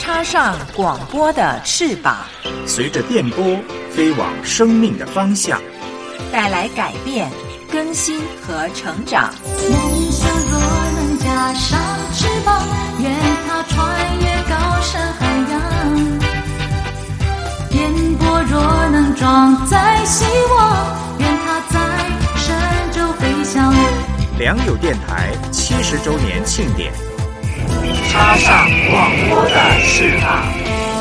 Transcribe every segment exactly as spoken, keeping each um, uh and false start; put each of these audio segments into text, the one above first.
插上广播的翅膀， 随着电波飞往生命的方向， 带来改变、更新和成长。 梦想若能加上翅膀，愿它穿越高山海洋。电波若能装载希望，愿它在神州飞翔。 良友电台七十周年庆典，插上广播的翅膀。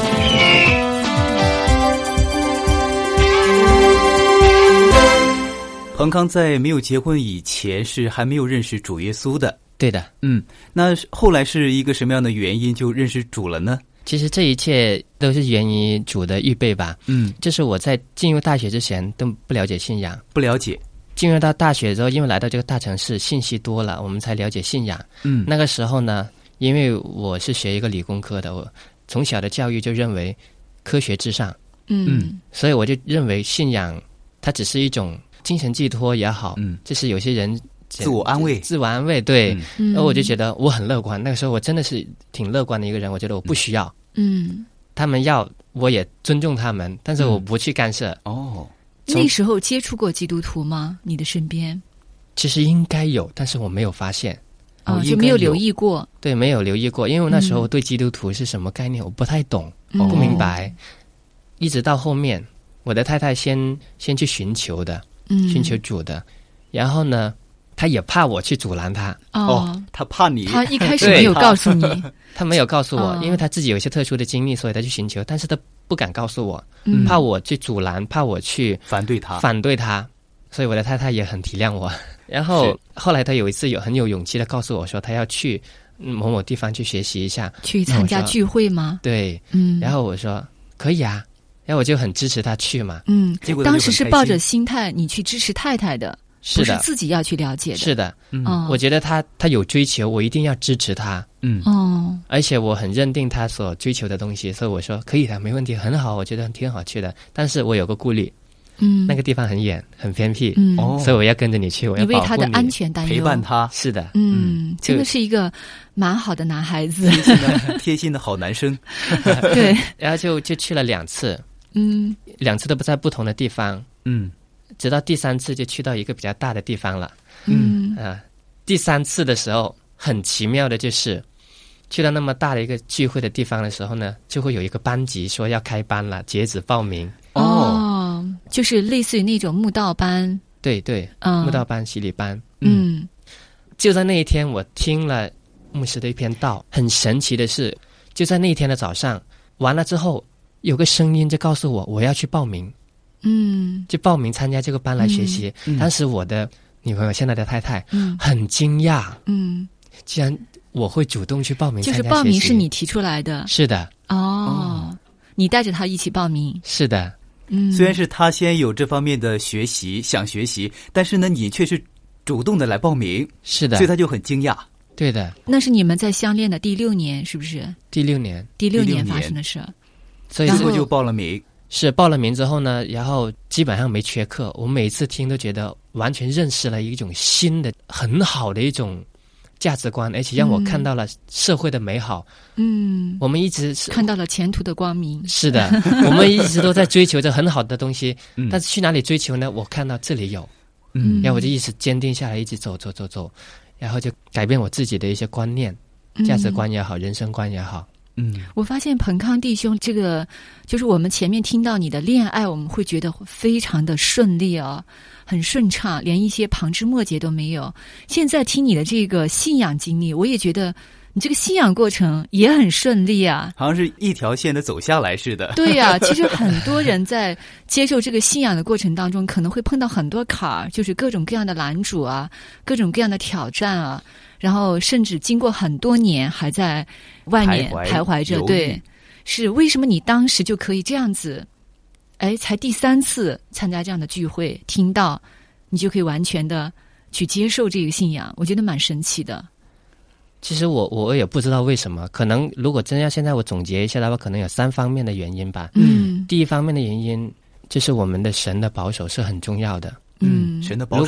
彭康在没有结婚以前是还没有认识主耶稣的。 对的。 嗯，那后来是一个什么样的原因就认识主了呢？ 其实这一切都是源于主的预备吧。 嗯， 就是我在进入大学之前都不了解信仰， 不了解。 进入到大学之后，因为来到这个大城市，信息多了，我们才了解信仰。 嗯， 那个时候呢，因为我是学一个理工科的，我从小的教育就认为科学至上。 嗯， 所以我就认为信仰它只是一种精神寄托也好， 嗯， 就是有些人自我安慰， 自我安慰，对。 嗯， 然后我就觉得我很乐观，那个时候我真的是挺乐观的一个人，我觉得我不需要。 嗯， 他们要我也尊重他们，但是我不去干涉。 嗯、哦， 那时候接触过基督徒吗？你的身边？ 其实应该有，但是我没有发现。 哦，就没有留意过。 对，没有留意过，因为那时候对基督徒是什么概念，我不太懂， 嗯、 不明白。一直到后面，我的太太先先去寻求的， 嗯， 寻求主的，然后呢，她也怕我去阻拦她。 哦， 她怕你。 她一开始没有告诉你。 她没有告诉我， 哦， 因为她自己有一些特殊的经历，所以她去寻求，但是她不敢告诉我， 嗯， 怕我去阻拦，怕我去反对她， 反对她。所以我的太太也很体谅我。然后后来她有一次有很有勇气的告诉我说，她要去某某地方去学习一下， 去参加聚会吗？ 对， 嗯。 然后我说可以啊，然后我就很支持她去嘛。 嗯， 结果当时是抱着心态你去支持太太的， 是的， 不是自己要去了解的。 是的， 嗯， 我觉得她她有追求，我一定要支持她。 嗯， 哦， 而且我很认定她所追求的东西，所以我说可以的，没问题，很好，我觉得挺好去的。但是我有个顾虑。 嗯， 那个地方很远很偏僻， 嗯， 所以我要跟着你去，我要保护你， 你为他的安全担忧， 陪伴他。 是的， 嗯，真的是一个蛮好的男孩子， 贴心的贴心的好男生。 对， 然后就就去了两次， 嗯， 两次都不在不同的地方， 嗯， 直到第三次就去到一个比较大的地方了， 嗯啊、呃，第三次的时候很奇妙的就是去到那么大的一个聚会的地方的时候呢，就会有一个班级说要开班了，截止报名。 哦，就是类似于那种慕道班。 对对， 嗯， 慕道班、洗礼班。 嗯， 就在那一天，我听了牧师的一篇道，很神奇的是，就在那一天的早上，完了之后，有个声音就告诉我，我要去报名。 嗯， 就报名参加这个班来学习。 嗯、 当时我的女朋友，现在的太太， 嗯， 很惊讶。 嗯， 既然我会主动去报名参加学习， 就是报名是你提出来的。 是的。 哦， 哦你带着他一起报名。 是的。 嗯， 虽然是他先有这方面的学习，想学习，但是呢，你却是主动的来报名。 是的。 所以他就很惊讶。 对的。 那是你们在相恋的第六年，是不是？ 第六年。 第六年发生的事。 所以之后就报了名。 是报了名之后呢，然后基本上没缺课。我每次听都觉得完全认识了一种新的、很好的一种价值观，而且让我看到了社会的美好。 嗯， 我们一直是看到了前途的光明。 是的，我们一直都在追求着很好的东西，嗯、但是去哪里追求呢？我看到这里有， 嗯， 然后我就一直坚定下来，一直走走走走，然后就改变我自己的一些观念、价值观也好，人生观也好。 嗯， 我发现彭康弟兄这个，就是我们前面听到你的恋爱，我们会觉得非常的顺利啊、哦，很顺畅，连一些旁枝末节都没有。现在听你的这个信仰经历，我也觉得你这个信仰过程也很顺利啊， 好像是一条线的走下来似的。 对呀、啊，其实很多人在接受这个信仰的过程当中，可能会碰到很多坎儿，就是各种各样的拦阻啊，各种各样的挑战啊。然后甚至经过很多年还在外面徘徊着，对，是为什么你当时就可以这样子？哎，才第三次参加这样的聚会，听到你就可以完全的去接受这个信仰，我觉得蛮神奇的。 其实我我也不知道为什么，可能如果真要现在我总结一下的话，可能有三方面的原因吧。 嗯， 第一方面的原因就是我们的神的保守是很重要的。 嗯，神的保守。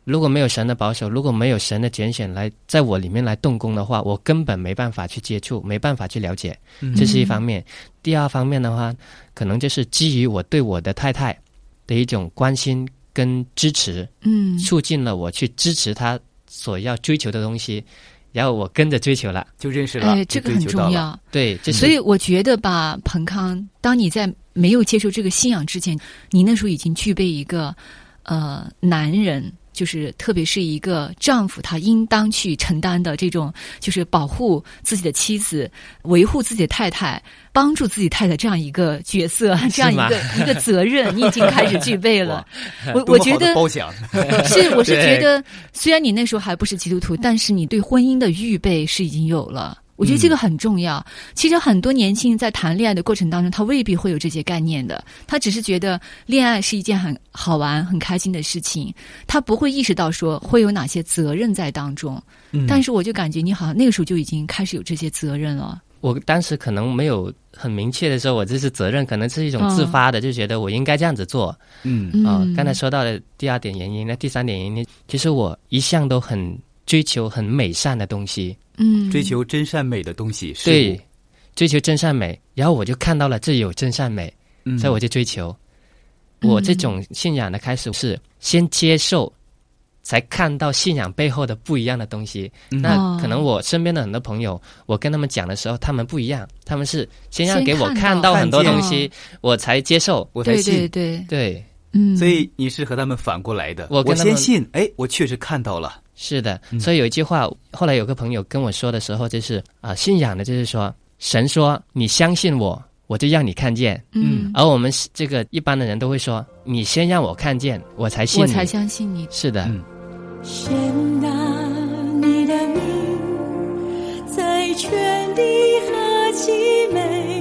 如果没有神的保守，如果没有神的拣选来在我里面来动工的话，我根本没办法去接触，没办法去了解，这是一方面。第二方面的话，可能就是基于我对我的太太的一种关心跟支持， 嗯， 促进了我去支持她所要追求的东西，然后我跟着追求了， 就认识了， 哎，这个很重要。 对，就是、 所以我觉得吧，彭康，当你在没有接受这个信仰之前，你那时候已经具备一个呃男人。就是特别是一个丈夫他应当去承担的这种就是保护自己的妻子，维护自己的太太，帮助自己太太这样一个角色，这样一个一个责任你已经开始具备了。我我觉得包想是我是觉得虽然你那时候还不是基督徒，但是你对婚姻的预备是已经有了。我觉得这个很重要、嗯、其实很多年轻人在谈恋爱的过程当中他未必会有这些概念的，他只是觉得恋爱是一件很好玩很开心的事情，他不会意识到说会有哪些责任在当中、嗯、但是我就感觉你好像那个时候就已经开始有这些责任了。 我当时可能没有很明确的说我这是责任，可能是一种自发的、嗯、就觉得我应该这样子做。嗯啊、呃，刚才说到的第二点原因，那第三点原因其实我一向都很追求很美善的东西， 嗯，追求真善美的东西， 对，追求真善美，然后我就看到了这有真善美、嗯、所以我就追求。我这种信仰的开始是先接受，才看到信仰背后的不一样的东西、嗯、那可能我身边的很多朋友，我跟他们讲的时候他们不一样，他们是先要给我看到很多东西我才接受， 我才信。 对对对对， 嗯， 所以你是和他们反过来的，我我先信，哎，我确实看到了。 是的，所以有一句话、嗯、后来有个朋友跟我说的时候就是啊、呃，信仰的就是说神说你相信我我就让你看见，嗯，而我们这个一般的人都会说你先让我看见我才信你， 我才相信你。 是的、嗯、 神啊，你的名在全地何其美，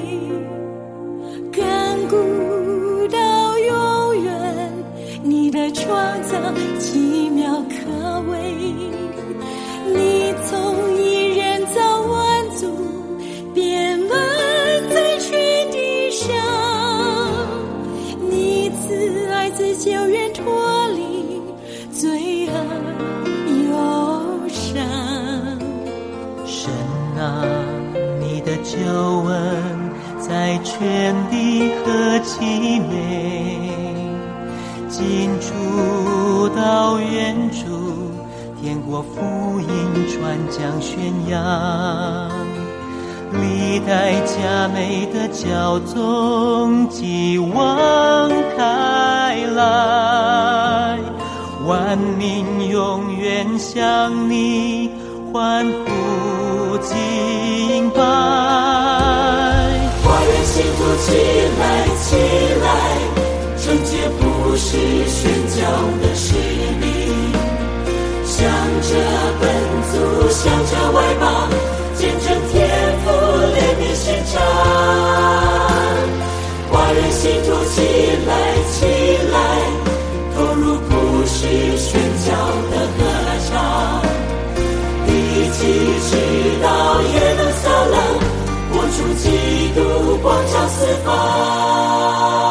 亘古到永远，你的创造奇妙可畏，你从一人造万族，遍满在全地上，你慈爱自救人脱离罪恶忧伤。 神啊，你的救恩在全地何其美，近处到远处，天国福音传讲宣扬，历代佳美的教宗继往开来，万民永远向你欢呼敬拜。 华人信徒起来起来，圣洁不是宣教的使命，向着本族向着外邦，见证天父怜悯献上。华人信徒起来起来，投入不是宣教的歌唱，一起直到耶路撒冷，播出基督光照四方。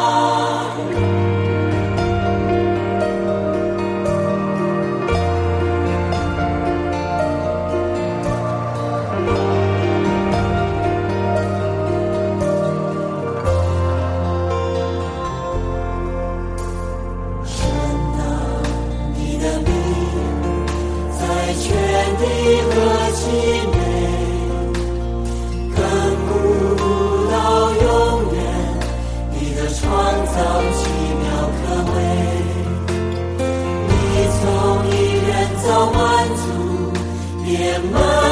万族遍满